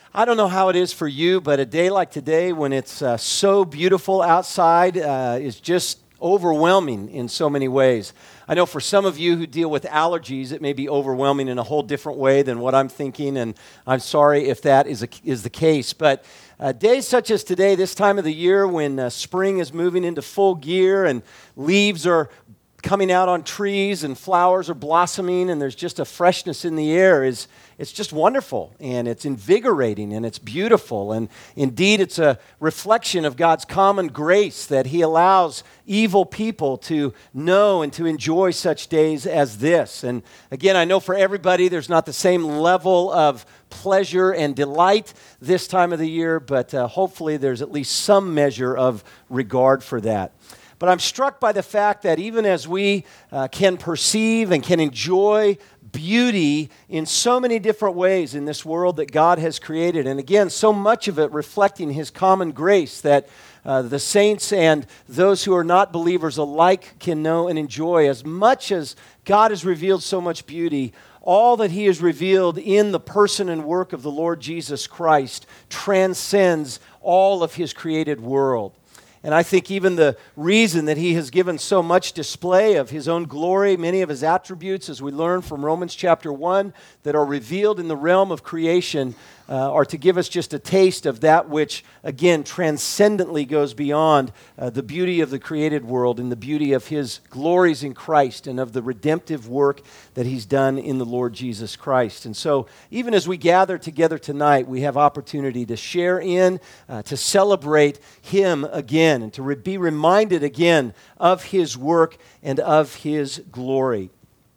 I don't know how it is for you, but a day like today when it's so beautiful outside is just overwhelming in so many ways. I know for some of you who deal with allergies, it may be overwhelming in a whole different way than what I'm thinking, and I'm sorry if that is the case. But days such as today, this time of the year when spring is moving into full gear and leaves are coming out on trees and flowers are blossoming and there's just a freshness in the air, it's just wonderful, and it's invigorating, and it's beautiful, and indeed it's a reflection of God's common grace that He allows evil people to know and to enjoy such days as this. And again, I know for everybody there's not the same level of pleasure and delight this time of the year, but hopefully there's at least some measure of regard for that. But I'm struck by the fact that even as we can perceive and can enjoy beauty in so many different ways in this world that God has created, and again, so much of it reflecting His common grace that the saints and those who are not believers alike can know and enjoy, as much as God has revealed so much beauty, all that He has revealed in the person and work of the Lord Jesus Christ transcends all of His created world. And I think even the reason that He has given so much display of His own glory, many of His attributes, as we learn from Romans chapter 1, that are revealed in the realm of creation, are to give us just a taste of that which, again, transcendently goes beyond the beauty of the created world and the beauty of His glories in Christ and of the redemptive work that He's done in the Lord Jesus Christ. And so, even as we gather together tonight, we have opportunity to share in, to celebrate Him again, and to be reminded again of His work and of His glory.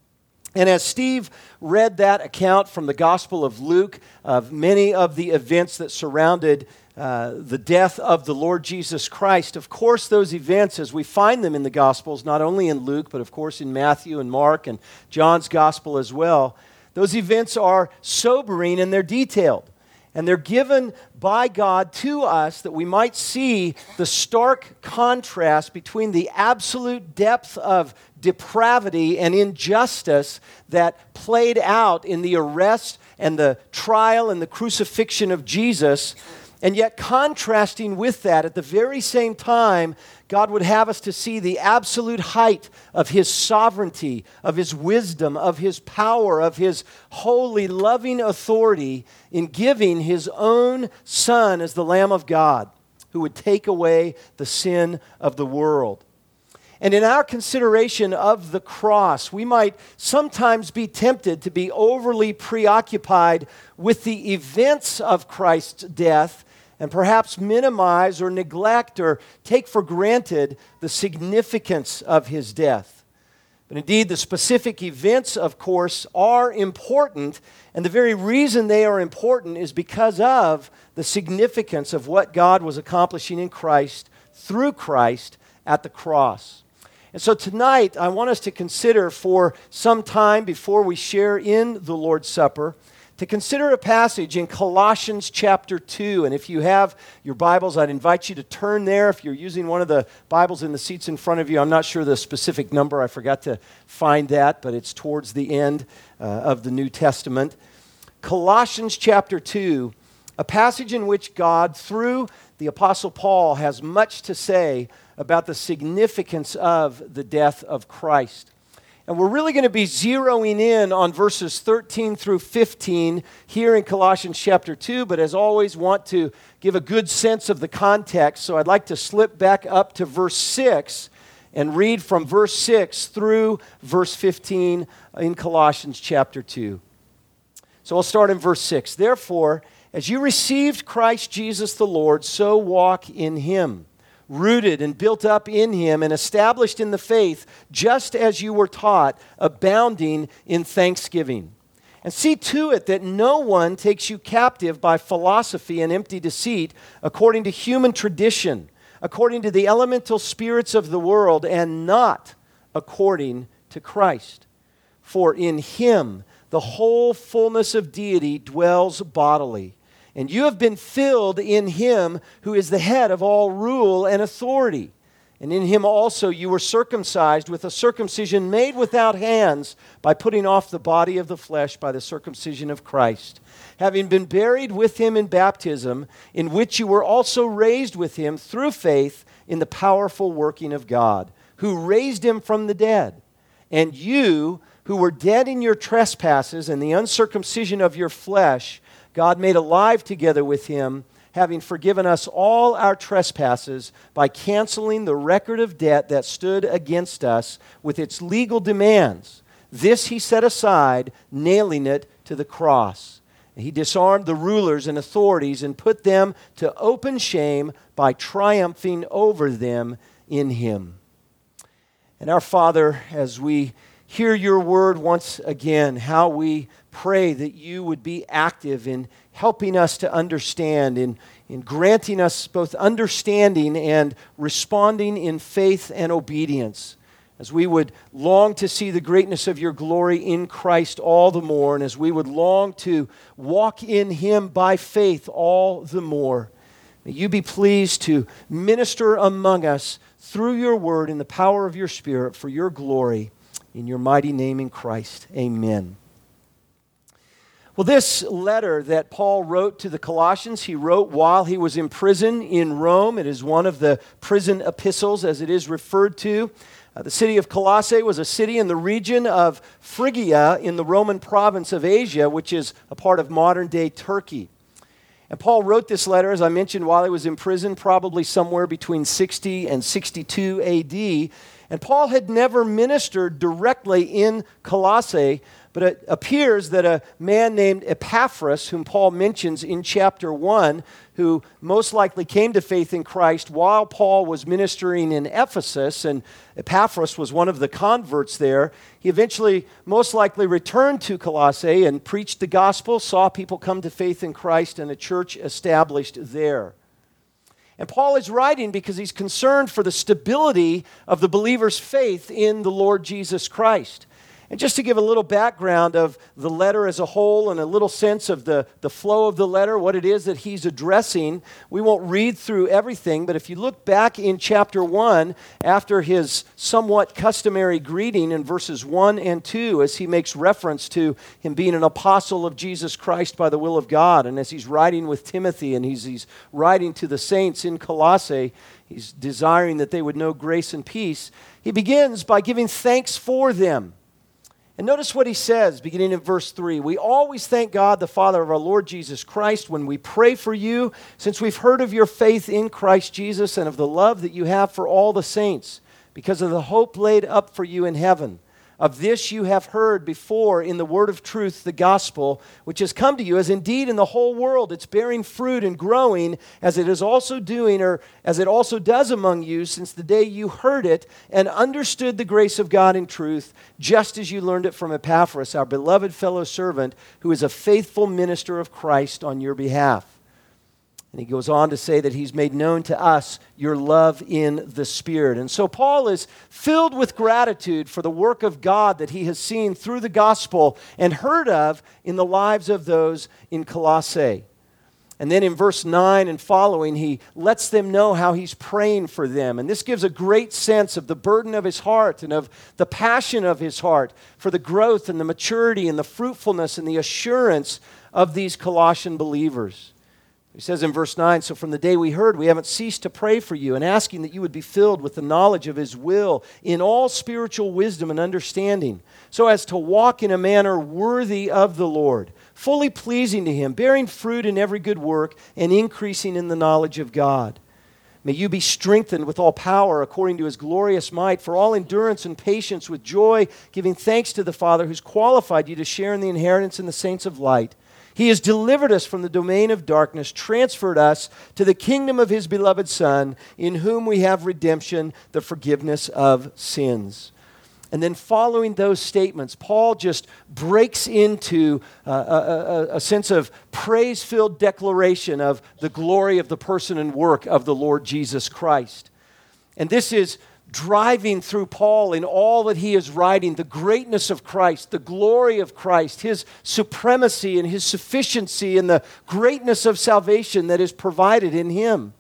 And as Steve read that account from the Gospel of Luke of many of the events that surrounded the death of the Lord Jesus Christ, of course those events, as we find them in the Gospels, not only in Luke, but of course in Matthew and Mark and John's Gospel as well, those events are sobering and they're detailed. And they're given by God to us that we might see the stark contrast between the absolute depth of depravity and injustice that played out in the arrest and the trial and the crucifixion of Jesus, and yet contrasting with that, at the very same time, God would have us to see the absolute height of His sovereignty, of His wisdom, of His power, of His holy, loving authority in giving His own Son as the Lamb of God, who would take away the sin of the world. And in our consideration of the cross, we might sometimes be tempted to be overly preoccupied with the events of Christ's death and perhaps minimize or neglect or take for granted the significance of His death. But indeed, the specific events, of course, are important, and the very reason they are important is because of the significance of what God was accomplishing in Christ, through Christ, at the cross. And so tonight, I want us to consider for some time before we share in the Lord's Supper, to consider a passage in Colossians chapter 2. And if you have your Bibles, I'd invite you to turn there. If you're using one of the Bibles in the seats in front of you, I'm not sure the specific number. I forgot to find that, but it's towards the end of the New Testament. Colossians chapter 2, a passage in which God, through the Apostle Paul, has much to say about the significance of the death of Christ. And we're really going to be zeroing in on verses 13 through 15 here in Colossians chapter 2, but as always want to give a good sense of the context, so I'd like to slip back up to verse 6 and read from verse 6 through verse 15 in Colossians chapter 2. So I'll start in verse 6. Therefore, as you received Christ Jesus the Lord, so walk in Him, rooted and built up in Him and established in the faith, just as you were taught, abounding in thanksgiving. And see to it that no one takes you captive by philosophy and empty deceit, according to human tradition, according to the elemental spirits of the world, and not according to Christ. For in Him the whole fullness of deity dwells bodily. And you have been filled in Him who is the head of all rule and authority. And in him also you were circumcised with a circumcision made without hands, by putting off the body of the flesh by the circumcision of Christ, having been buried with him in baptism, in which you were also raised with him through faith in the powerful working of God, who raised him from the dead. And you, who were dead in your trespasses and the uncircumcision of your flesh, God made alive together with him, having forgiven us all our trespasses by canceling the record of debt that stood against us with its legal demands. This he set aside, nailing it to the cross. He disarmed the rulers and authorities and put them to open shame by triumphing over them in him. And our Father, as we hear your word once again, how we pray that you would be active in helping us to understand, in granting us both understanding and responding in faith and obedience, as we would long to see the greatness of your glory in Christ all the more, and as we would long to walk in him by faith all the more. May you be pleased to minister among us through your word in the power of your Spirit for your glory. In your mighty name in Christ, amen. Well, this letter that Paul wrote to the Colossians, he wrote while he was in prison in Rome. It is one of the prison epistles, as it is referred to. The city of Colossae was a city in the region of Phrygia in the Roman province of Asia, which is a part of modern-day Turkey. And Paul wrote this letter, as I mentioned, while he was in prison, probably somewhere between 60 and 62 A.D., and Paul had never ministered directly in Colossae, but it appears that a man named Epaphras, whom Paul mentions in chapter 1, who most likely came to faith in Christ while Paul was ministering in Ephesus, and Epaphras was one of the converts there, he eventually most likely returned to Colossae and preached the gospel, saw people come to faith in Christ, and a church established there. And Paul is writing because he's concerned for the stability of the believer's faith in the Lord Jesus Christ. And just to give a little background of the letter as a whole and a little sense of the flow of the letter, what it is that he's addressing, we won't read through everything, but if you look back in chapter 1, after his somewhat customary greeting in verses 1 and 2, as he makes reference to him being an apostle of Jesus Christ by the will of God, and as he's writing with Timothy and he's writing to the saints in Colossae, he's desiring that they would know grace and peace, he begins by giving thanks for them. And notice what he says, beginning in verse 3. We always thank God, the Father of our Lord Jesus Christ, when we pray for you, since we've heard of your faith in Christ Jesus and of the love that you have for all the saints, because of the hope laid up for you in heaven. Of this you have heard before in the word of truth, the gospel, which has come to you, as indeed in the whole world it's bearing fruit and growing, as it is also doing, or as it also does among you, since the day you heard it and understood the grace of God in truth, just as you learned it from Epaphras, our beloved fellow servant, who is a faithful minister of Christ on your behalf. And he goes on to say that he's made known to us your love in the Spirit. And so Paul is filled with gratitude for the work of God that he has seen through the gospel and heard of in the lives of those in Colossae. And then in verse 9 and following, he lets them know how he's praying for them. And this gives a great sense of the burden of his heart and of the passion of his heart for the growth and the maturity and the fruitfulness and the assurance of these Colossian believers. He says in verse 9, so from the day we heard, we haven't ceased to pray for you and asking that you would be filled with the knowledge of his will in all spiritual wisdom and understanding, so as to walk in a manner worthy of the Lord, fully pleasing to him, bearing fruit in every good work and increasing in the knowledge of God. May you be strengthened with all power according to his glorious might for all endurance and patience with joy, giving thanks to the Father who's qualified you to share in the inheritance in the saints of light. He has delivered us from the domain of darkness, transferred us to the kingdom of his beloved Son, in whom we have redemption, the forgiveness of sins. And then following those statements, Paul just breaks into a sense of praise-filled declaration of the glory of the person and work of the Lord Jesus Christ. And this is driving through Paul in all that he is writing, the greatness of Christ, the glory of Christ, his supremacy and his sufficiency and the greatness of salvation that is provided in him.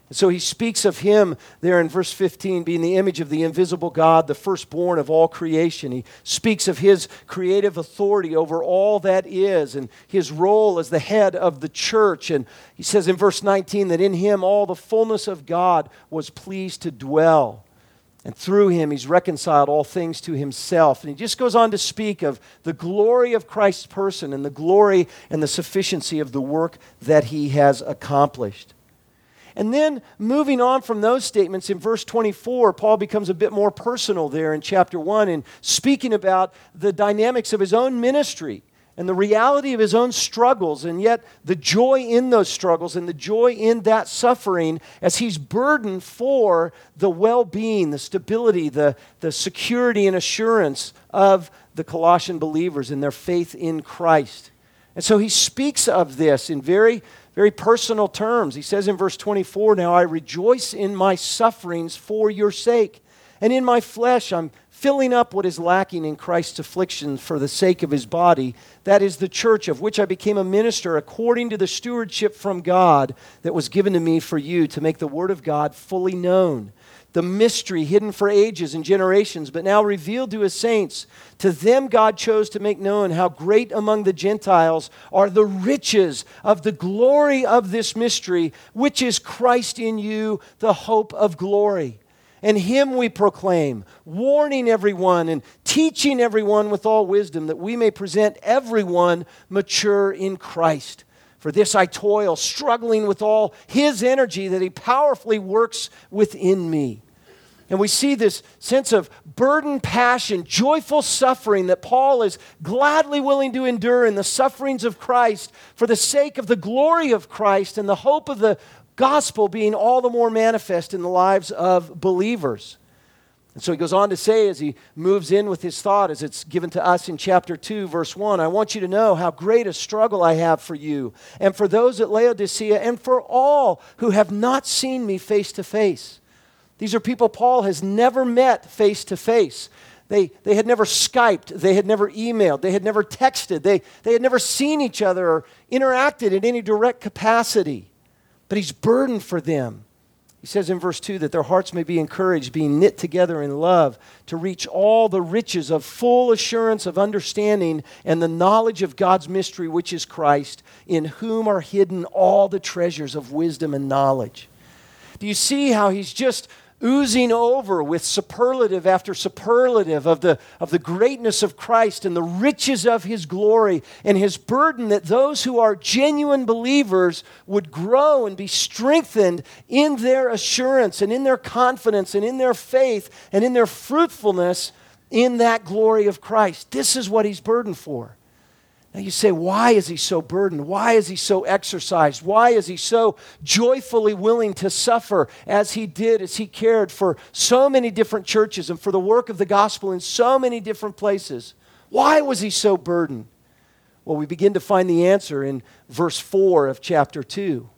So he speaks of him there in verse 15 being the image of the invisible God, the firstborn of all creation. He speaks of his creative authority over all that is and his role as the head of the church. And he says in verse 19 that in him all the fullness of God was pleased to dwell. And through him he's reconciled all things to himself. And he just goes on to speak of the glory of Christ's person and the glory and the sufficiency of the work that he has accomplished. And then moving on from those statements, in verse 24, Paul becomes a bit more personal there in chapter 1 and speaking about the dynamics of his own ministry and the reality of his own struggles, and yet the joy in those struggles and the joy in that suffering as he's burdened for the well-being, the stability, the security and assurance of the Colossian believers in their faith in Christ. And so he speaks of this in very personal terms. He says in verse 24, "Now I rejoice in my sufferings for your sake, and in my flesh I'm filling up what is lacking in Christ's afflictions for the sake of his body, that is the church, of which I became a minister according to the stewardship from God that was given to me for you, to make the word of God fully known. The mystery hidden for ages and generations, but now revealed to his saints. To them God chose to make known how great among the Gentiles are the riches of the glory of this mystery, which is Christ in you, the hope of glory. And him we proclaim, warning everyone and teaching everyone with all wisdom, that we may present everyone mature in Christ. For this I toil, struggling with all his energy that he powerfully works within me." And we see this sense of burdened passion, joyful suffering that Paul is gladly willing to endure in the sufferings of Christ for the sake of the glory of Christ and the hope of the gospel being all the more manifest in the lives of believers. And so he goes on to say, as he moves in with his thought, as it's given to us in chapter 2, verse 1, "I want you to know how great a struggle I have for you and for those at Laodicea and for all who have not seen me face to face." These are people Paul has never met face to face. They had never Skyped. They had never emailed. They had never texted. They had never seen each other or interacted in any direct capacity. But he's burdened for them. He says in verse 2 that their hearts may be encouraged, being knit together in love, to reach all the riches of full assurance of understanding and the knowledge of God's mystery, which is Christ, in whom are hidden all the treasures of wisdom and knowledge. Do you see how he's just oozing over with superlative after superlative of the greatness of Christ and the riches of his glory and his burden that those who are genuine believers would grow and be strengthened in their assurance and in their confidence and in their faith and in their fruitfulness in that glory of Christ. This is what he's burdened for. Now you say, why is he so burdened? Why is he so exercised? Why is he so joyfully willing to suffer as he did, as he cared for so many different churches and for the work of the gospel in so many different places? Why was he so burdened? Well, we begin to find the answer in verse 4 of chapter 2.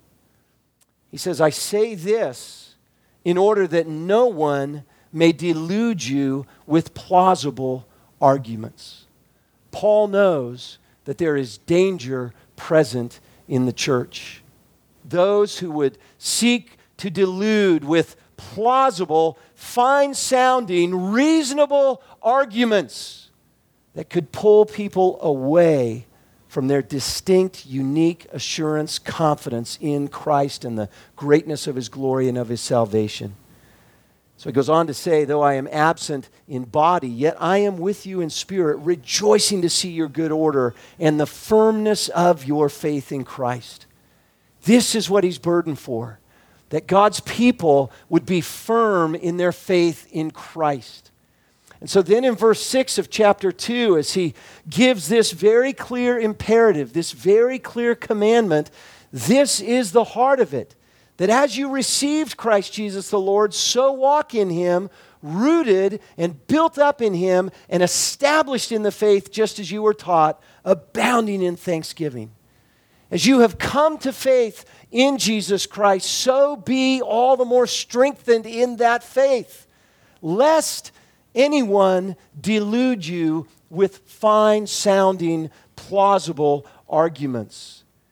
He says, "I say this in order that no one may delude you with plausible arguments." Paul knows that there is danger present in the church. Those who would seek to delude with plausible, fine-sounding, reasonable arguments that could pull people away from their distinct, unique assurance, confidence in Christ and the greatness of his glory and of his salvation. So he goes on to say, "Though I am absent in body, yet I am with you in spirit, rejoicing to see your good order and the firmness of your faith in Christ." This is what he's burdened for, that God's people would be firm in their faith in Christ. And so then in verse 6 of chapter 2, as he gives this very clear imperative, this very clear commandment, this is the heart of it. That as you received Christ Jesus the Lord, so walk in him, rooted and built up in him, and established in the faith just as you were taught, abounding in thanksgiving. As you have come to faith in Jesus Christ, so be all the more strengthened in that faith, lest anyone delude you with fine-sounding, plausible arguments.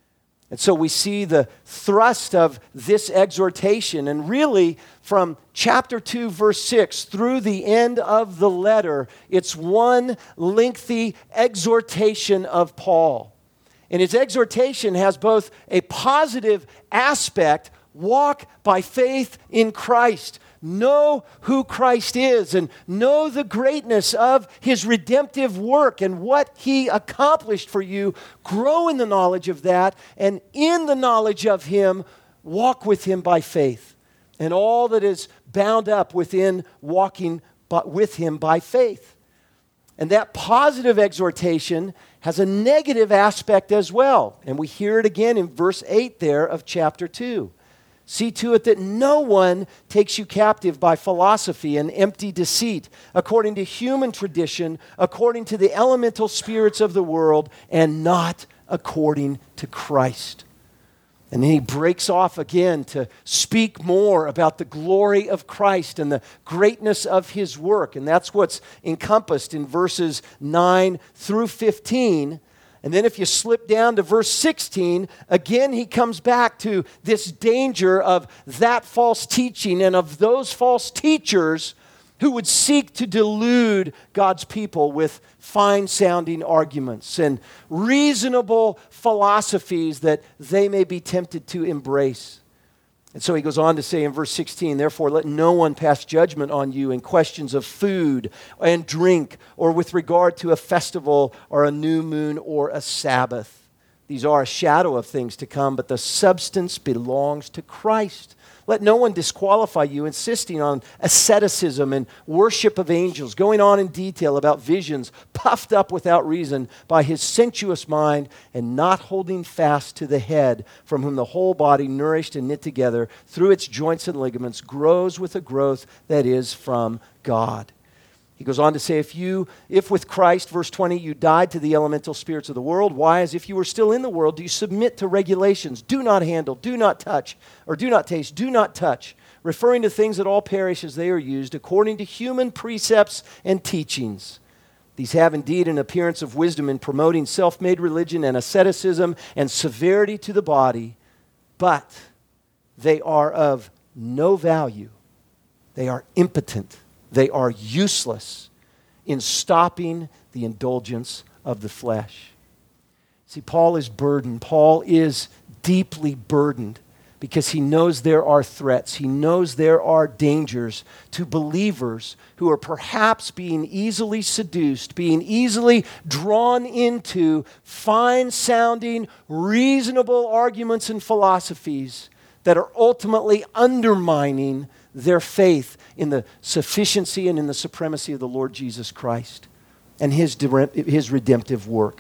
And so we see the thrust of this exhortation. And really, from chapter 2, verse 6 through the end of the letter, it's one lengthy exhortation of Paul. And his exhortation has both a positive aspect, walk by faith in Christ. Know who Christ is and know the greatness of his redemptive work and what he accomplished for you. Grow in the knowledge of that, and in the knowledge of him, walk with him by faith and all that is bound up within walking with him by faith. And that positive exhortation has a negative aspect as well. And we hear it again in verse 8 there of chapter 2. See to it that no one takes you captive by philosophy and empty deceit, according to human tradition, according to the elemental spirits of the world, and not according to Christ. And then he breaks off again to speak more about the glory of Christ and the greatness of his work. And that's what's encompassed in verses 9 through 15. And then if you slip down to verse 16, again he comes back to this danger of that false teaching and of those false teachers who would seek to delude God's people with fine-sounding arguments and reasonable philosophies that they may be tempted to embrace. And so he goes on to say in verse 16, therefore let no one pass judgment on you in questions of food and drink or with regard to a festival or a new moon or a Sabbath. These are a shadow of things to come, but the substance belongs to Christ. Let no one disqualify you, insisting on asceticism and worship of angels, going on in detail about visions, puffed up without reason by his sensuous mind, and not holding fast to the head, from whom the whole body, nourished and knit together through its joints and ligaments, grows with a growth that is from God. He goes on to say, if with Christ, verse 20, you died to the elemental spirits of the world, why, as if you were still in the world, do you submit to regulations? Do not handle, do not touch, or do not taste, do not touch, referring to things that all perish as they are used, according to human precepts and teachings. These have indeed an appearance of wisdom in promoting self-made religion and asceticism and severity to the body, but they are of no value. They are impotent. They are useless in stopping the indulgence of the flesh. See, Paul is burdened. Paul is deeply burdened because he knows there are threats. He knows there are dangers to believers who are perhaps being easily seduced, being easily drawn into fine-sounding, reasonable arguments and philosophies that are ultimately undermining their faith in the sufficiency and in the supremacy of the Lord Jesus Christ and his redemptive work.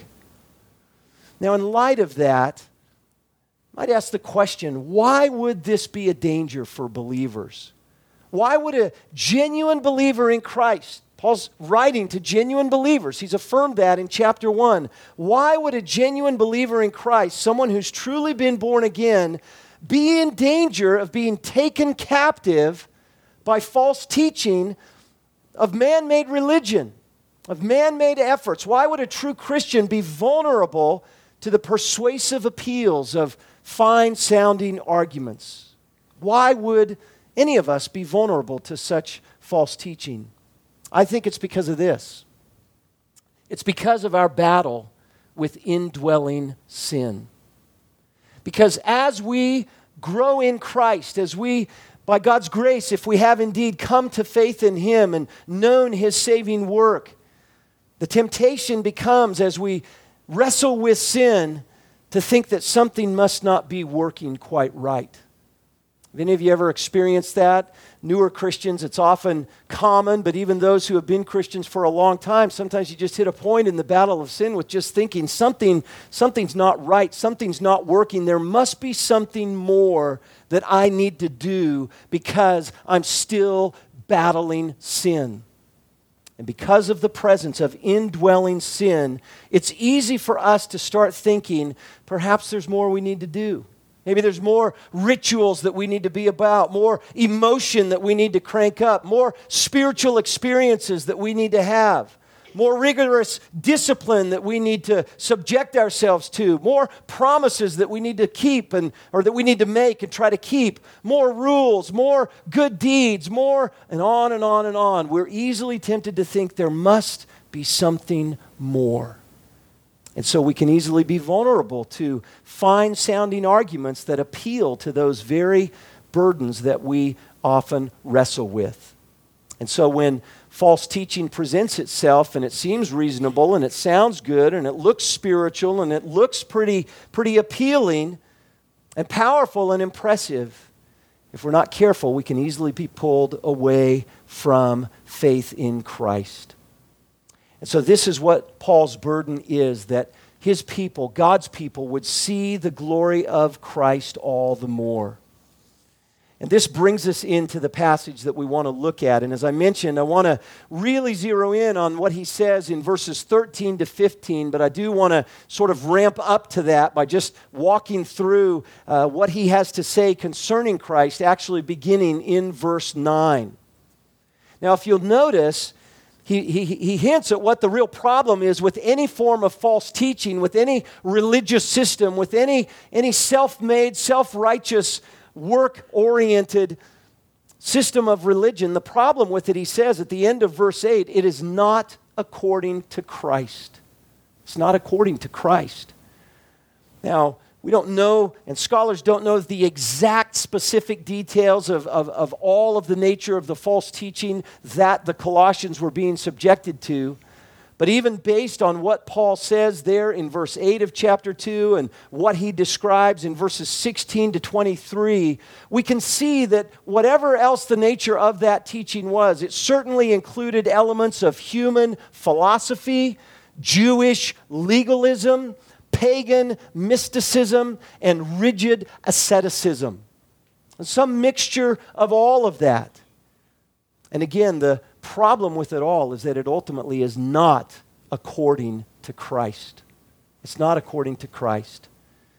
Now, in light of that, I might ask the question, why would this be a danger for believers? Why would a genuine believer in Christ, Paul's writing to genuine believers, he's affirmed that in chapter 1, why would a genuine believer in Christ, someone who's truly been born again, be in danger of being taken captive by false teaching of man-made religion, of man-made efforts? Why would a true Christian be vulnerable to the persuasive appeals of fine-sounding arguments? Why would any of us be vulnerable to such false teaching? I think it's because of this. It's because of our battle with indwelling sin. Because as we grow in Christ, as we, by God's grace, if we have indeed come to faith in him and known his saving work, the temptation becomes, as we wrestle with sin, to think that something must not be working quite right. Have any of you ever experienced that? Newer Christians, it's often common, but even those who have been Christians for a long time, sometimes you just hit a point in the battle of sin with just thinking something's not right, something's not working. There must be something more that I need to do because I'm still battling sin. And because of the presence of indwelling sin, it's easy for us to start thinking, perhaps there's more we need to do. Maybe there's more rituals that we need to be about, more emotion that we need to crank up, more spiritual experiences that we need to have, more rigorous discipline that we need to subject ourselves to, more promises that we need to keep or that we need to make and try to keep, more rules, more good deeds, more, and on and on and on. We're easily tempted to think there must be something more. And so we can easily be vulnerable to fine-sounding arguments that appeal to those very burdens that we often wrestle with. And so when false teaching presents itself and it seems reasonable and it sounds good and it looks spiritual and it looks pretty appealing and powerful and impressive, if we're not careful, we can easily be pulled away from faith in Christ. And so this is what Paul's burden is, that his people, God's people, would see the glory of Christ all the more. And this brings us into the passage that we want to look at. And as I mentioned, I want to really zero in on what he says in verses 13 to 15, but I do want to sort of ramp up to that by just walking through what he has to say concerning Christ, actually beginning in verse 9. Now, if you'll notice, he hints at what the real problem is with any form of false teaching, with any religious system, with any self-made, self-righteous, work-oriented system of religion. The problem with it, he says at the end of verse 8, it is not according to Christ. It's not according to Christ. Now, we don't know, and scholars don't know the exact specific details of all of the nature of the false teaching that the Colossians were being subjected to. But even based on what Paul says there in verse 8 of chapter 2 and what he describes in verses 16 to 23, we can see that whatever else the nature of that teaching was, it certainly included elements of human philosophy, Jewish legalism, pagan mysticism, and rigid asceticism. Some mixture of all of that. And again, the problem with it all is that it ultimately is not according to Christ. It's not according to Christ.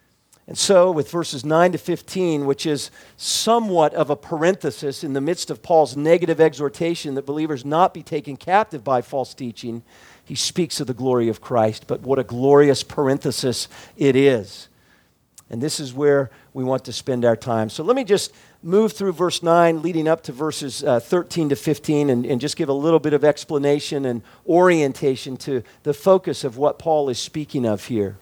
And so with verses 9 to 15, which is somewhat of a parenthesis in the midst of Paul's negative exhortation that believers not be taken captive by false teaching, he speaks of the glory of Christ. But what a glorious parenthesis it is. And this is where we want to spend our time. So let me just move through verse 9, leading up to verses 13 to 15, and just give a little bit of explanation and orientation to the focus of what Paul is speaking of here.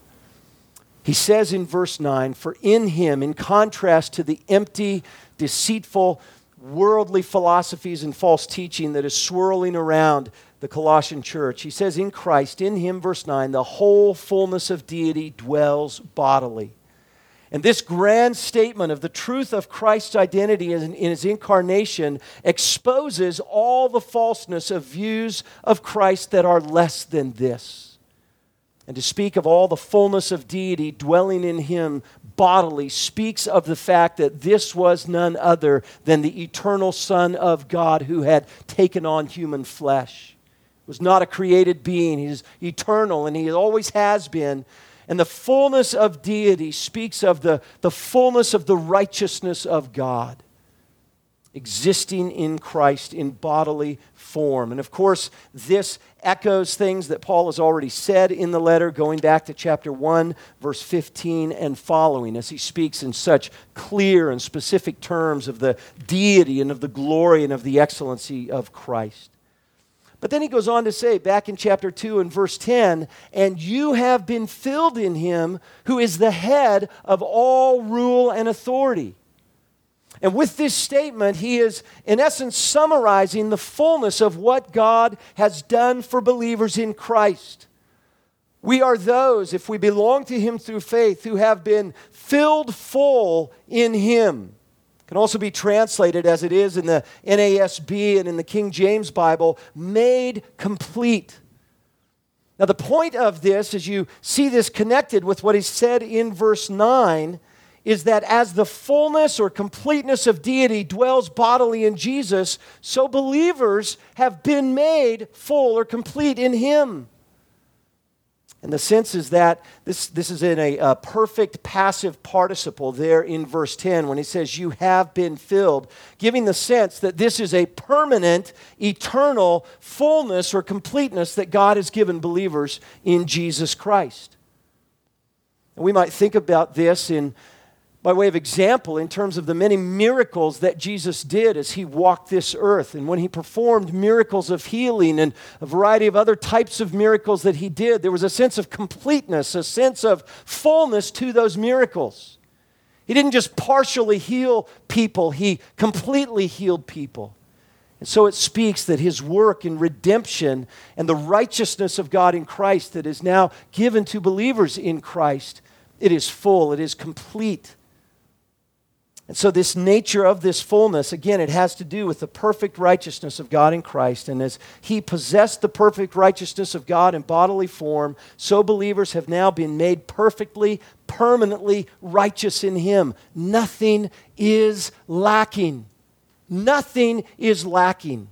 He says in verse 9, "For in him, in contrast to the empty, deceitful, worldly philosophies and false teaching that is swirling around the Colossian church," he says, in Christ, in him, verse 9, "the whole fullness of deity dwells bodily." And this grand statement of the truth of Christ's identity in his incarnation exposes all the falseness of views of Christ that are less than this. And to speak of all the fullness of deity dwelling in him bodily speaks of the fact that this was none other than the eternal Son of God who had taken on human flesh. He was not a created being. He is eternal, and he always has been. And the fullness of deity speaks of the fullness of the righteousness of God existing in Christ in bodily form. And of course, this echoes things that Paul has already said in the letter, going back to chapter 1, verse 15 and following, as he speaks in such clear and specific terms of the deity and of the glory and of the excellency of Christ. But then he goes on to say, back in chapter 2 and verse 10, "And you have been filled in him who is the head of all rule and authority." And with this statement, he is, in essence, summarizing the fullness of what God has done for believers in Christ. We are those, if we belong to him through faith, who have been filled full in him. Can also be translated, as it is in the NASB and in the King James Bible, made complete. Now, the point of this, as you see this connected with what is said in verse 9, is that as the fullness or completeness of deity dwells bodily in Jesus, so believers have been made full or complete in him. And the sense is that this is in a perfect passive participle there in verse 10 when he says, you have been filled, giving the sense that this is a permanent, eternal fullness or completeness that God has given believers in Jesus Christ. And we might think about this by way of example in terms of the many miracles that Jesus did as he walked this earth. And when he performed miracles of healing and a variety of other types of miracles that he did, there was a sense of completeness, a sense of fullness to those miracles. He didn't just partially heal people, he completely healed people. And so it speaks that his work in redemption and the righteousness of God in Christ that is now given to believers in Christ, it is full, it is complete. And so this nature of this fullness, again, it has to do with the perfect righteousness of God in Christ. And as he possessed the perfect righteousness of God in bodily form, so believers have now been made perfectly, permanently righteous in him. Nothing is lacking. Nothing is lacking.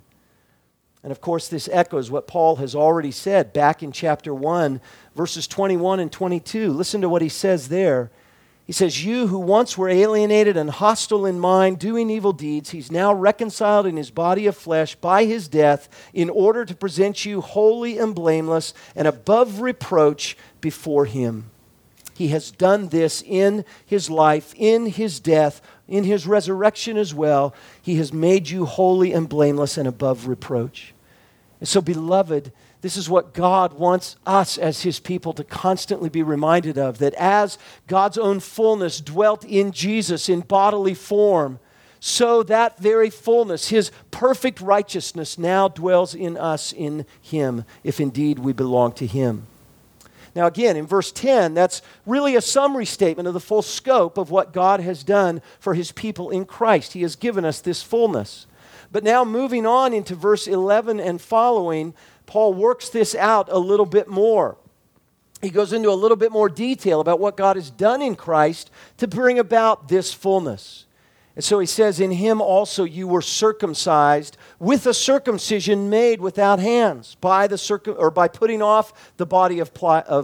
And of course, this echoes what Paul has already said back in chapter 1, verses 21 and 22. Listen to what he says there. He says, you who once were alienated and hostile in mind, doing evil deeds, he's now reconciled in his body of flesh by his death in order to present you holy and blameless and above reproach before him. He has done this in his life, in his death, in his resurrection as well. He has made you holy and blameless and above reproach. And so, beloved, this is what God wants us as his people to constantly be reminded of, that as God's own fullness dwelt in Jesus in bodily form, so that very fullness, his perfect righteousness, now dwells in us in him, if indeed we belong to him. Now again, in verse 10, that's really a summary statement of the full scope of what God has done for his people in Christ. He has given us this fullness. But now moving on into verse 11 and following, Paul works this out a little bit more. He goes into a little bit more detail about what God has done in Christ to bring about this fullness. And so he says, in him also you were circumcised with a circumcision made without hands, by putting off the body of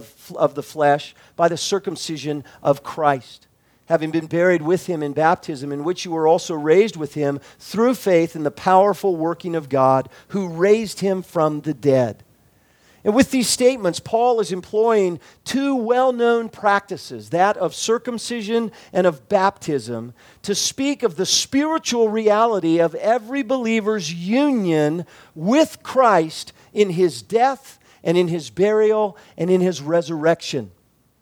the flesh, by the circumcision of Christ, having been buried with him in baptism, in which you were also raised with him through faith in the powerful working of God, who raised him from the dead. And with these statements, Paul is employing two well-known practices, that of circumcision and of baptism, to speak of the spiritual reality of every believer's union with Christ in his death and in his burial and in his resurrection.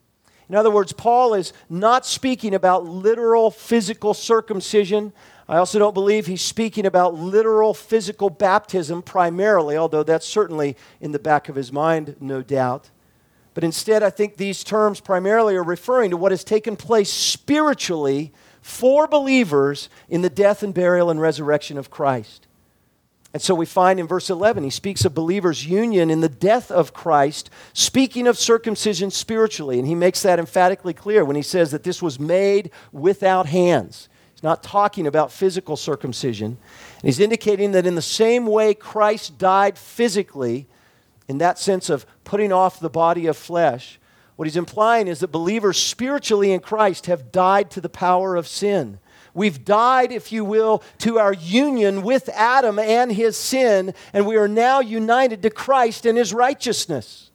In other words, Paul is not speaking about literal physical circumcision. I also don't believe he's speaking about literal physical baptism primarily, although that's certainly in the back of his mind, no doubt. But instead, I think these terms primarily are referring to what has taken place spiritually for believers in the death and burial and resurrection of Christ. And so we find in verse 11, he speaks of believers' union in the death of Christ, speaking of circumcision spiritually. And he makes that emphatically clear when he says that this was made without hands. He's not talking about physical circumcision. And he's indicating that in the same way Christ died physically, in that sense of putting off the body of flesh, what he's implying is that believers spiritually in Christ have died to the power of sin. We've died, if you will, to our union with Adam and his sin, and we are now united to Christ and his righteousness.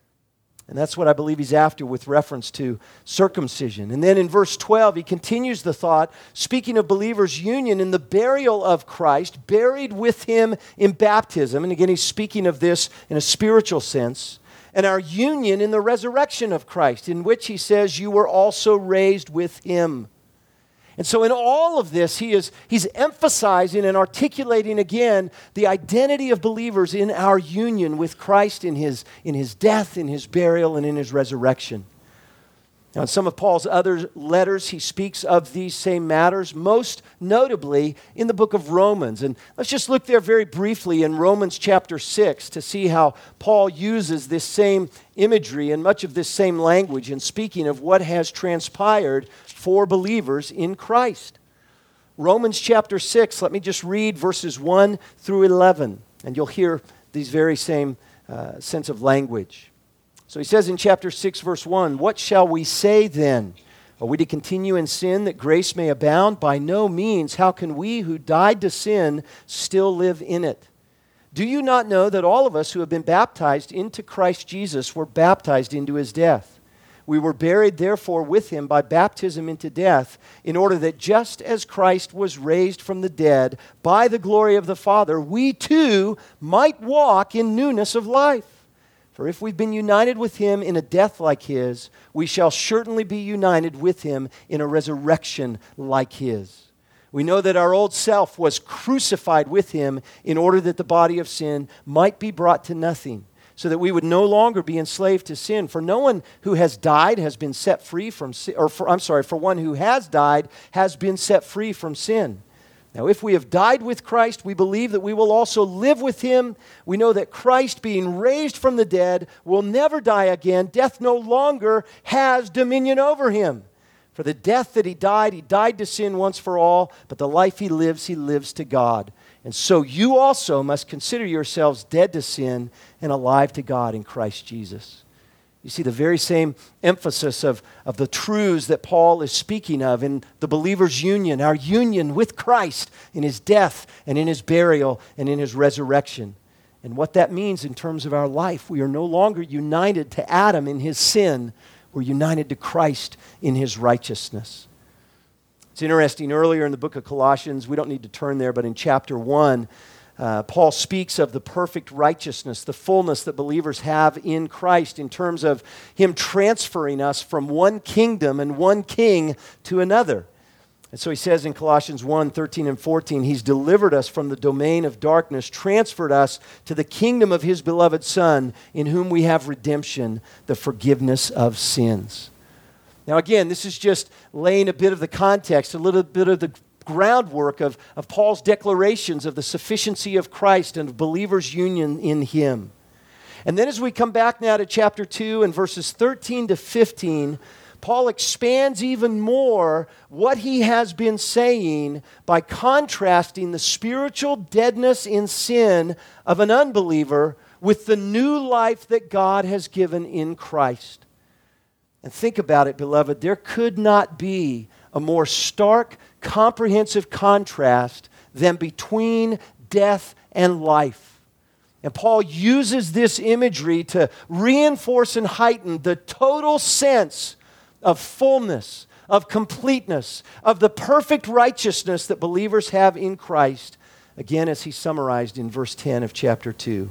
And that's what I believe he's after with reference to circumcision. And then in verse 12, he continues the thought, speaking of believers' union in the burial of Christ, buried with him in baptism. And again, he's speaking of this in a spiritual sense. And our union in the resurrection of Christ, in which he says, you were also raised with him. And so in all of this, he's emphasizing and articulating again the identity of believers in our union with Christ in his death, in his burial, and in his resurrection. Now, in some of Paul's other letters, he speaks of these same matters, most notably in the book of Romans. And let's just look there very briefly in Romans chapter 6 to see how Paul uses this same imagery and much of this same language in speaking of what has transpired for believers in Christ. Romans chapter 6, let me just read verses 1 through 11, and you'll hear these very same sense of language. So he says in chapter 6, verse 1, "What shall we say then? Are we to continue in sin that grace may abound? By no means. How can we who died to sin still live in it? Do you not know that all of us who have been baptized into Christ Jesus were baptized into his death? We were buried therefore with him by baptism into death, in order that just as Christ was raised from the dead by the glory of the Father, we too might walk in newness of life. For if we've been united with him in a death like his, we shall certainly be united with him in a resurrection like his. We know that our old self was crucified with him in order that the body of sin might be brought to nothing, so that we would no longer be enslaved to sin. For no one who has died has been set free from sin, for one who has died has been set free from sin. Now, if we have died with Christ, we believe that we will also live with him. We know that Christ, being raised from the dead, will never die again. Death no longer has dominion over him. For the death that he died to sin once for all, but the life he lives to God. And so you also must consider yourselves dead to sin and alive to God in Christ Jesus." You see the very same emphasis of the truths that Paul is speaking of in the believer's union, our union with Christ in his death and in his burial and in his resurrection. And what that means in terms of our life. We are no longer united to Adam in his sin. We're united to Christ in his righteousness. It's interesting, earlier in the book of Colossians, we don't need to turn there, but in chapter 1, Paul speaks of the perfect righteousness, the fullness that believers have in Christ in terms of him transferring us from one kingdom and one king to another. And so he says in Colossians 1, 13 and 14, he's delivered us from the domain of darkness, transferred us to the kingdom of his beloved Son, in whom we have redemption, the forgiveness of sins. Now again, this is just laying a bit of the context, a little bit of the groundwork of Paul's declarations of the sufficiency of Christ and of believers' union in him. And then as we come back now to chapter 2 and verses 13 to 15, Paul expands even more what he has been saying by contrasting the spiritual deadness in sin of an unbeliever with the new life that God has given in Christ. And think about it, beloved, there could not be a more stark, comprehensive contrast than between death and life. And Paul uses this imagery to reinforce and heighten the total sense of fullness, of completeness, of the perfect righteousness that believers have in Christ, again as he summarized in verse 10 of chapter 2.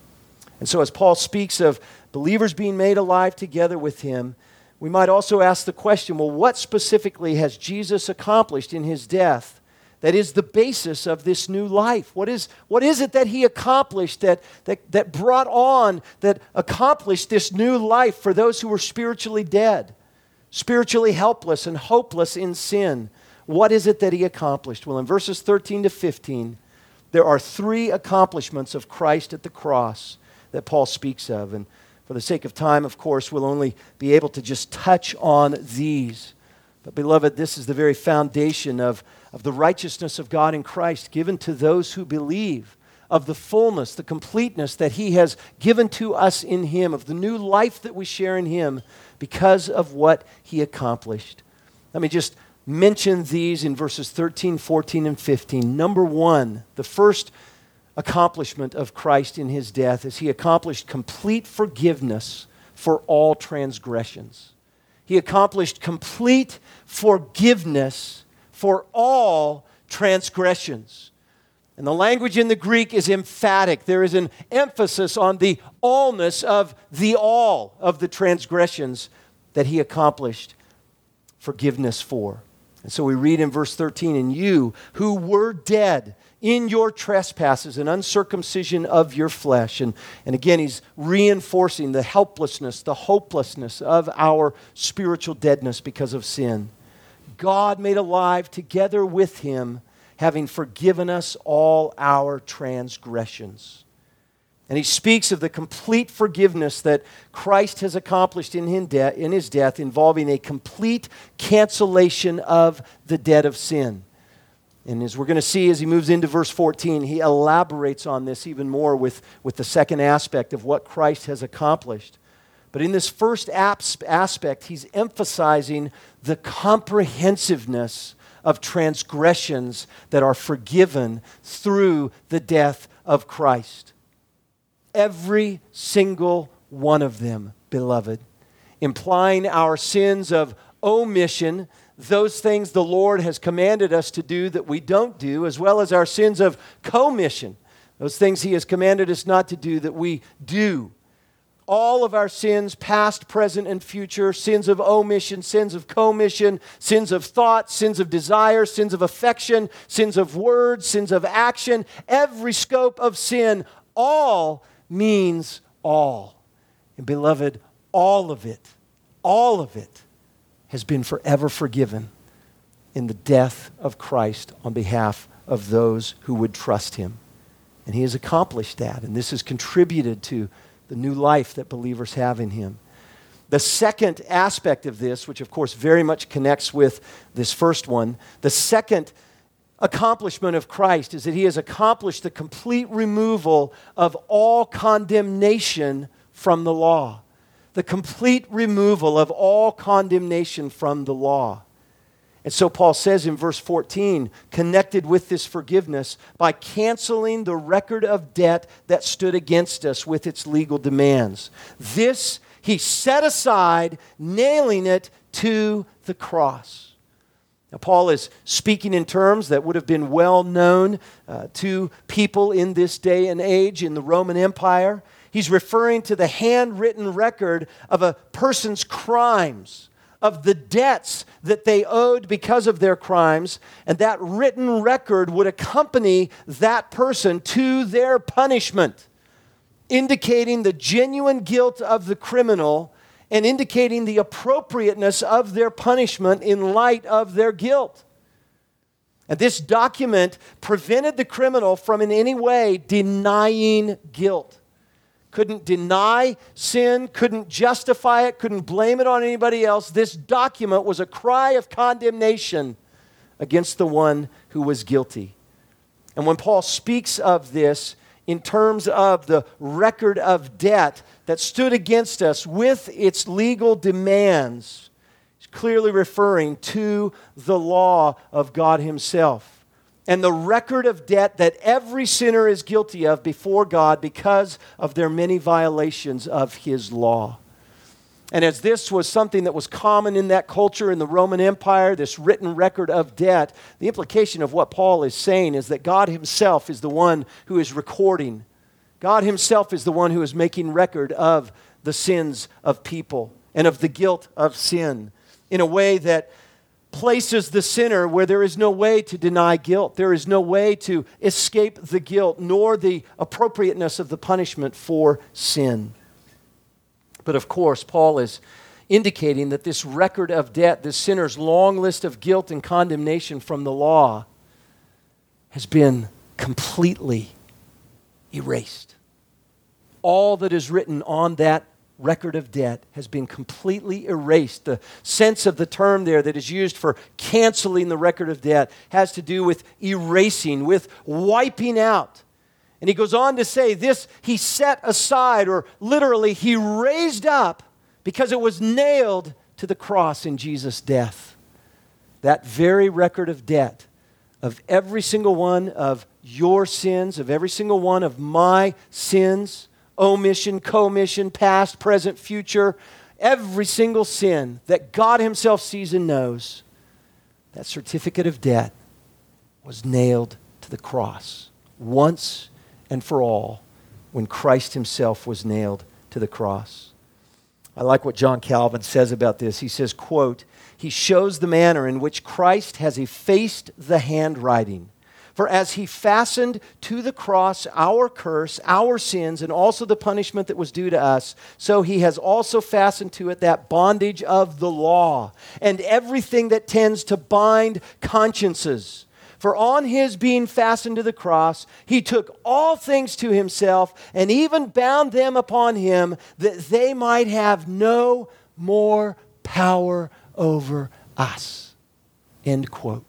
And so as Paul speaks of believers being made alive together with him, we might also ask the question, well, what specifically has Jesus accomplished in his death that is the basis of this new life? What is it that he accomplished that brought on, that accomplished this new life for those who were spiritually dead, spiritually helpless and hopeless in sin? What is it that he accomplished? Well, in verses 13 to 15, there are three accomplishments of Christ at the cross that Paul speaks of. And for the sake of time, of course, we'll only be able to just touch on these. But beloved, this is the very foundation of the righteousness of God in Christ given to those who believe, of the fullness, the completeness that he has given to us in him, of the new life that we share in him because of what he accomplished. Let me just mention these in verses 13, 14, and 15. Number one, the first accomplishment of Christ in his death is he accomplished complete forgiveness for all transgressions. He accomplished complete forgiveness for all transgressions. And the language in the Greek is emphatic. There is an emphasis on the allness of the all of the transgressions that he accomplished forgiveness for. And so we read in verse 13, "And you who were dead in your trespasses and uncircumcision of your flesh." And again, he's reinforcing the helplessness, the hopelessness of our spiritual deadness because of sin. God made alive together with him, having forgiven us all our transgressions. And he speaks of the complete forgiveness that Christ has accomplished in his death, involving a complete cancellation of the debt of sin. And as we're going to see as he moves into verse 14, he elaborates on this even more with the second aspect of what Christ has accomplished. But in this first aspect, he's emphasizing the comprehensiveness of transgressions that are forgiven through the death of Christ. Every single one of them, beloved, implying our sins of omission, those things the Lord has commanded us to do that we don't do, as well as our sins of commission, those things he has commanded us not to do that we do. All of our sins, past, present, and future, sins of omission, sins of commission, sins of thought, sins of desire, sins of affection, sins of words, sins of action, every scope of sin, all means all. And beloved, all of it has been forever forgiven in the death of Christ on behalf of those who would trust him. And he has accomplished that, and this has contributed to the new life that believers have in him. The second aspect of this, which of course very much connects with this first one, the second accomplishment of Christ is that he has accomplished the complete removal of all condemnation from the law. The complete removal of all condemnation from the law. And so Paul says in verse 14, connected with this forgiveness, by canceling the record of debt that stood against us with its legal demands. This he set aside, nailing it to the cross. Now, Paul is speaking in terms that would have been well known to people in this day and age in the Roman Empire. He's referring to the handwritten record of a person's crimes, of the debts that they owed because of their crimes, and that written record would accompany that person to their punishment, indicating the genuine guilt of the criminal and indicating the appropriateness of their punishment in light of their guilt. And this document prevented the criminal from in any way denying guilt. Couldn't deny sin, couldn't justify it, couldn't blame it on anybody else. This document was a cry of condemnation against the one who was guilty. And when Paul speaks of this in terms of the record of debt that stood against us with its legal demands, he's clearly referring to the law of God himself and the record of debt that every sinner is guilty of before God because of their many violations of his law. And as this was something that was common in that culture in the Roman Empire, this written record of debt, the implication of what Paul is saying is that God himself is the one who is recording. God himself is the one who is making record of the sins of people and of the guilt of sin in a way that places the sinner where there is no way to deny guilt. There is no way to escape the guilt, nor the appropriateness of the punishment for sin. But of course, Paul is indicating that this record of debt, this sinner's long list of guilt and condemnation from the law, has been completely erased. All that is written on that record of debt has been completely erased. The sense of the term there that is used for canceling the record of debt has to do with erasing, with wiping out. And he goes on to say this, he set aside, or literally he raised up because it was nailed to the cross in Jesus' death. That very record of debt of every single one of your sins, of every single one of my sins, omission, commission, past, present, future, every single sin that God himself sees and knows, that certificate of debt was nailed to the cross once and for all when Christ himself was nailed to the cross. I like what John Calvin says about this. He says, quote, he shows the manner in which Christ has effaced the handwriting. For as he fastened to the cross our curse, our sins, and also the punishment that was due to us, so he has also fastened to it that bondage of the law and everything that tends to bind consciences. For on his being fastened to the cross, he took all things to himself and even bound them upon him that they might have no more power over us. End quote.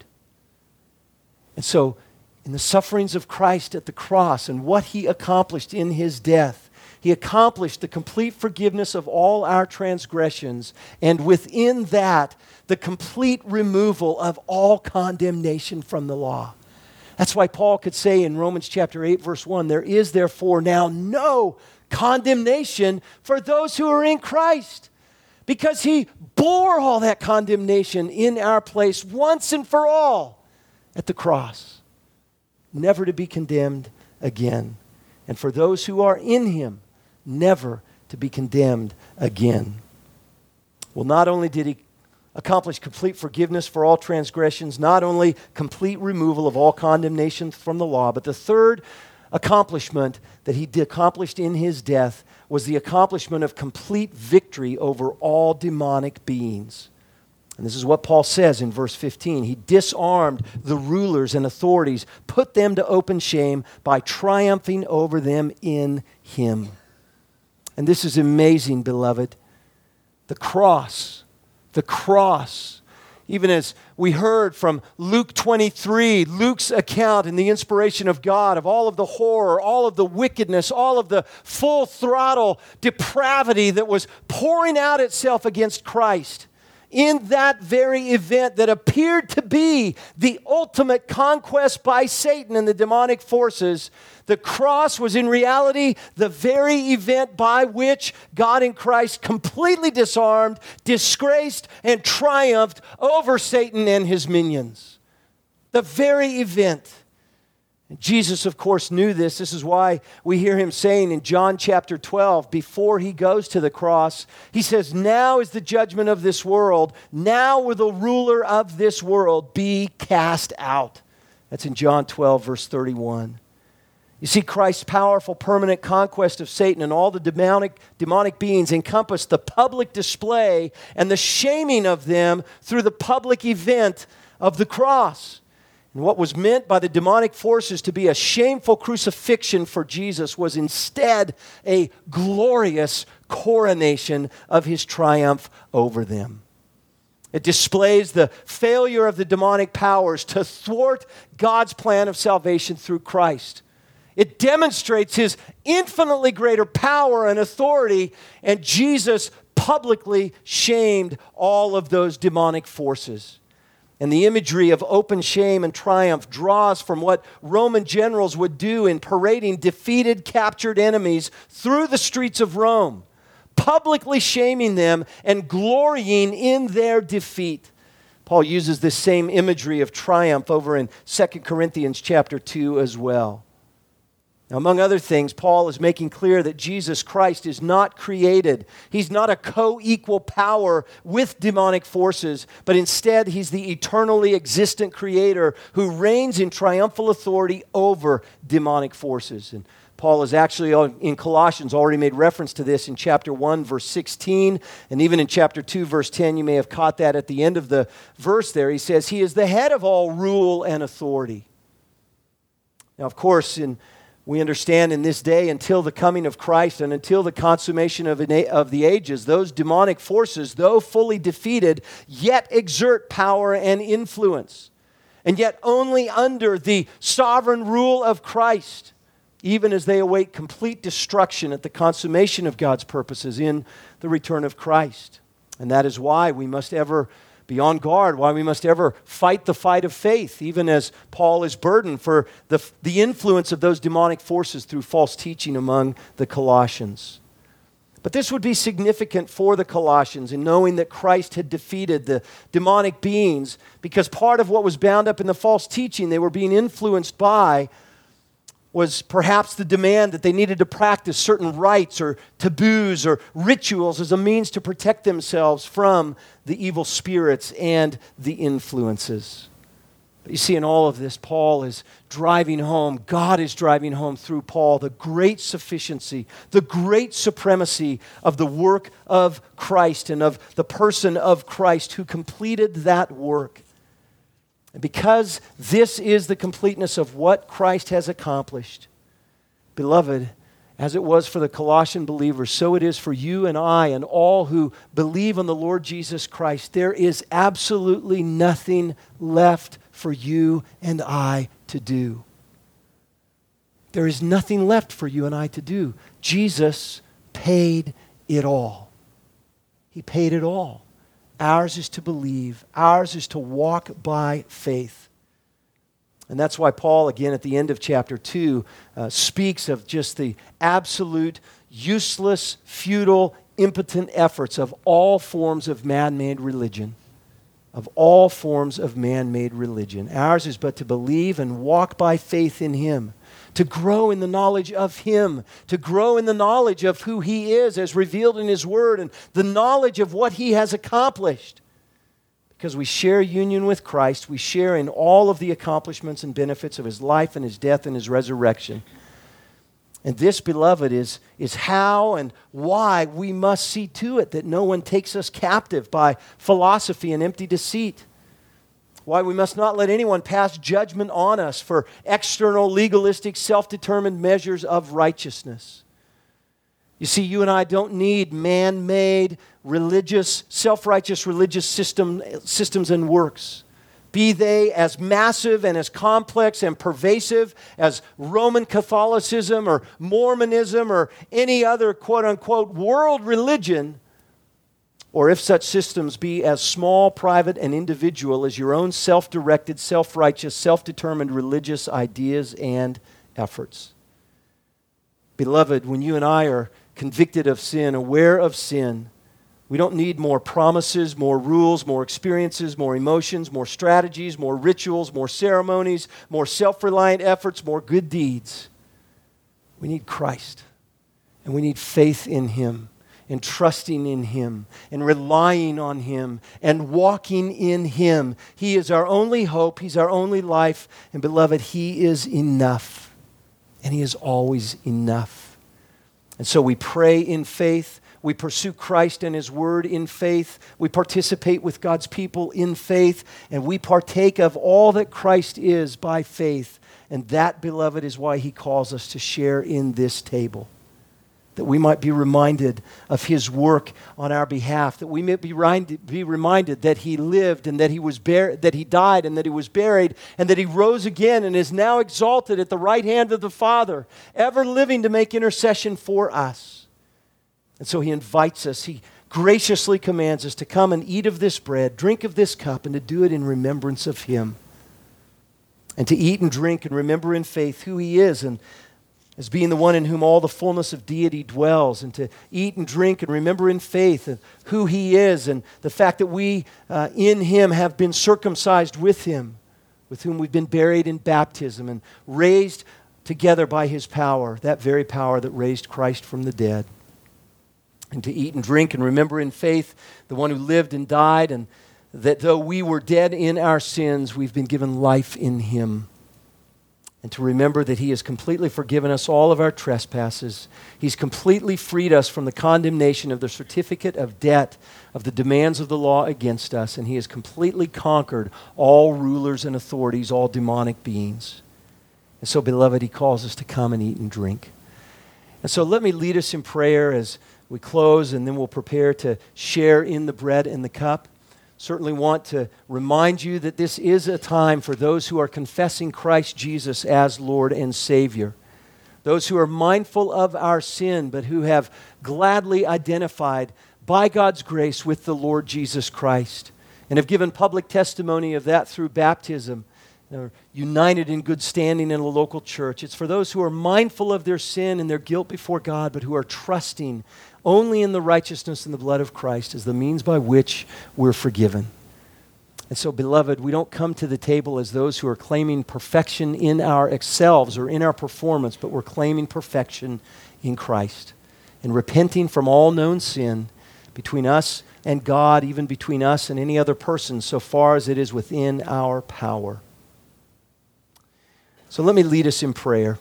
And so, in the sufferings of Christ at the cross and what he accomplished in his death, he He accomplished the complete forgiveness of all our transgressions, and within that, the complete removal of all condemnation from the law. That's why Paul could say in Romans chapter 8, verse 1, there is therefore now no condemnation for those who are in Christ, because he bore all that condemnation in our place once and for all at the cross, never to be condemned again. And for those who are in him, never to be condemned again. Well, not only did he accomplish complete forgiveness for all transgressions, not only complete removal of all condemnation from the law, but the third accomplishment that he accomplished in his death was the accomplishment of complete victory over all demonic beings. And this is what Paul says in verse 15. He disarmed the rulers and authorities, put them to open shame by triumphing over them in him. And this is amazing, beloved. The cross, even as we heard from Luke 23, Luke's account in the inspiration of God of all of the horror, all of the wickedness, all of the full throttle depravity that was pouring out itself against Christ. In that very event that appeared to be the ultimate conquest by Satan and the demonic forces, the cross was in reality the very event by which God in Christ completely disarmed, disgraced, and triumphed over Satan and his minions. The very event. And Jesus, of course, knew this. This is why we hear him saying in John chapter 12, before he goes to the cross, he says, now is the judgment of this world. Now will the ruler of this world be cast out. That's in John 12, verse 31. You see, Christ's powerful, permanent conquest of Satan and all the demonic beings encompassed the public display and the shaming of them through the public event of the cross. And what was meant by the demonic forces to be a shameful crucifixion for Jesus was instead a glorious coronation of his triumph over them. It displays the failure of the demonic powers to thwart God's plan of salvation through Christ. It demonstrates his infinitely greater power and authority, and Jesus publicly shamed all of those demonic forces. And the imagery of open shame and triumph draws from what Roman generals would do in parading defeated, captured enemies through the streets of Rome, publicly shaming them and glorying in their defeat. Paul uses this same imagery of triumph over in 2 Corinthians chapter 2 as well. Now, among other things, Paul is making clear that Jesus Christ is not created. He's not a co-equal power with demonic forces, but instead he's the eternally existent creator who reigns in triumphal authority over demonic forces. And Paul has actually, in Colossians, already made reference to this in chapter 1, verse 16, and even in chapter 2, verse 10. You may have caught that at the end of the verse there. He says, he is the head of all rule and authority. Now, of course, we understand in this day, until the coming of Christ and until the consummation of the ages, those demonic forces, though fully defeated, yet exert power and influence. And yet only under the sovereign rule of Christ, even as they await complete destruction at the consummation of God's purposes in the return of Christ. And that is why we must ever be on guard, why we must ever fight the fight of faith, even as Paul is burdened for the influence of those demonic forces through false teaching among the Colossians. But this would be significant for the Colossians in knowing that Christ had defeated the demonic beings, because part of what was bound up in the false teaching they were being influenced by was perhaps the demand that they needed to practice certain rites or taboos or rituals as a means to protect themselves from the evil spirits and the influences. But you see, in all of this, Paul is driving home, God is driving home through Paul, the great sufficiency, the great supremacy of the work of Christ and of the person of Christ who completed that work. And because this is the completeness of what Christ has accomplished, beloved, as it was for the Colossian believers, so it is for you and I and all who believe on the Lord Jesus Christ. There is absolutely nothing left for you and I to do. There is nothing left for you and I to do. Jesus paid it all. He paid it all. Ours is to believe. Ours is to walk by faith. And that's why Paul, again, at the end of chapter 2, speaks of just the absolute, useless, futile, impotent efforts of all forms of man-made religion. Of all forms of man-made religion. Ours is but to believe and walk by faith in Him. To grow in the knowledge of Him. To grow in the knowledge of who He is as revealed in His Word. And the knowledge of what He has accomplished. Because we share union with Christ, we share in all of the accomplishments and benefits of His life and His death and His resurrection. And this, beloved, is how and why we must see to it that no one takes us captive by philosophy and empty deceit. Why we must not let anyone pass judgment on us for external, legalistic, self-determined measures of righteousness. You see, you and I don't need man-made, religious, self-righteous religious systems and works. Be they as massive and as complex and pervasive as Roman Catholicism or Mormonism or any other quote-unquote world religion, or if such systems be as small, private, and individual as your own self-directed, self-righteous, self-determined religious ideas and efforts. Beloved, when you and I are convicted of sin, aware of sin, we don't need more promises, more rules, more experiences, more emotions, more strategies, more rituals, more ceremonies, more self-reliant efforts, more good deeds. We need Christ. And we need faith in Him, and trusting in Him, and relying on Him, and walking in Him. He is our only hope. He's our only life. And beloved, He is enough. And He is always enough. And so we pray in faith. We pursue Christ and His Word in faith. We participate with God's people in faith. And we partake of all that Christ is by faith. And that, beloved, is why He calls us to share in this table. That we might be reminded of His work on our behalf. That we may be reminded that He lived and that He was that He died and that He was buried and that He rose again and is now exalted at the right hand of the Father, ever living to make intercession for us. And so He invites us, He graciously commands us to come and eat of this bread, drink of this cup, and to do it in remembrance of Him. And to eat and drink and remember in faith who He is and as being the one in whom all the fullness of deity dwells, and to eat and drink and remember in faith and who He is and the fact that we in Him have been circumcised with Him, with whom we've been buried in baptism and raised together by His power, that very power that raised Christ from the dead. And to eat and drink and remember in faith the one who lived and died, and that though we were dead in our sins, we've been given life in Him. And to remember that He has completely forgiven us all of our trespasses. He's completely freed us from the condemnation of the certificate of debt of the demands of the law against us. And He has completely conquered all rulers and authorities, all demonic beings. And so, beloved, He calls us to come and eat and drink. And so let me lead us in prayer as we close, and then we'll prepare to share in the bread and the cup. Certainly want to remind you that this is a time for those who are confessing Christ Jesus as Lord and Savior. Those who are mindful of our sin, but who have gladly identified by God's grace with the Lord Jesus Christ and have given public testimony of that through baptism. They're united in good standing in a local church. It's for those who are mindful of their sin and their guilt before God, but who are trusting only in the righteousness and the blood of Christ as the means by which we're forgiven. And so, beloved, we don't come to the table as those who are claiming perfection in ourselves or in our performance, but we're claiming perfection in Christ and repenting from all known sin between us and God, even between us and any other person, so far as it is within our power. So let me lead us in prayer.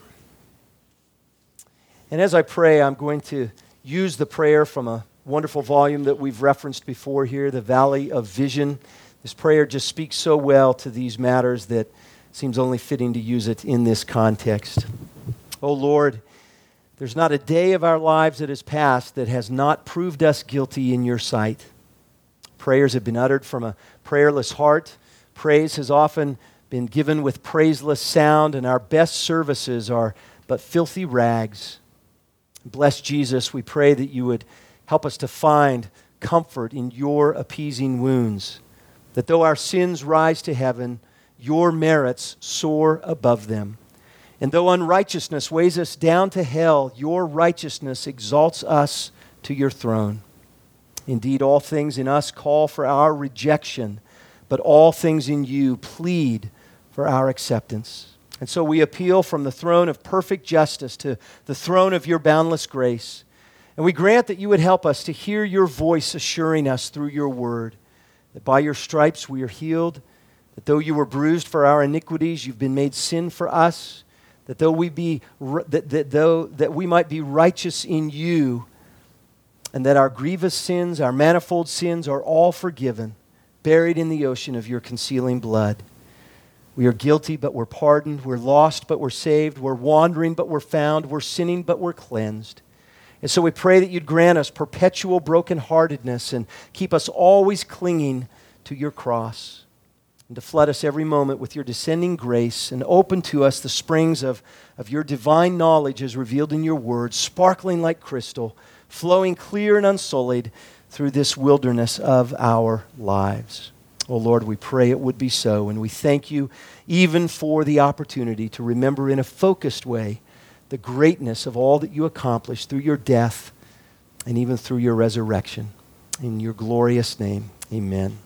And as I pray, I'm going to use the prayer from a wonderful volume that we've referenced before here, The Valley of Vision. This prayer just speaks so well to these matters that it seems only fitting to use it in this context. Oh Lord, there's not a day of our lives that has passed that has not proved us guilty in your sight. Prayers have been uttered from a prayerless heart. Praise has often been given with praiseless sound, and our best services are but filthy rags. Bless Jesus, we pray that you would help us to find comfort in your appeasing wounds, that though our sins rise to heaven, your merits soar above them. And though unrighteousness weighs us down to hell, your righteousness exalts us to your throne. Indeed, all things in us call for our rejection, but all things in you plead for our acceptance. And so we appeal from the throne of perfect justice to the throne of your boundless grace. And we grant that you would help us to hear your voice assuring us through your word that by your stripes we are healed, that though you were bruised for our iniquities, you've been made sin for us, that though we might be righteous in you, and that our grievous sins, our manifold sins are all forgiven, buried in the ocean of your concealing blood. We are guilty, but we're pardoned. We're lost, but we're saved. We're wandering, but we're found. We're sinning, but we're cleansed. And so we pray that you'd grant us perpetual brokenheartedness and keep us always clinging to your cross, and to flood us every moment with your descending grace and open to us the springs of your divine knowledge as revealed in your word, sparkling like crystal, flowing clear and unsullied through this wilderness of our lives. Oh Lord, we pray it would be so, and we thank you even for the opportunity to remember in a focused way the greatness of all that you accomplished through your death and even through your resurrection. In your glorious name, amen.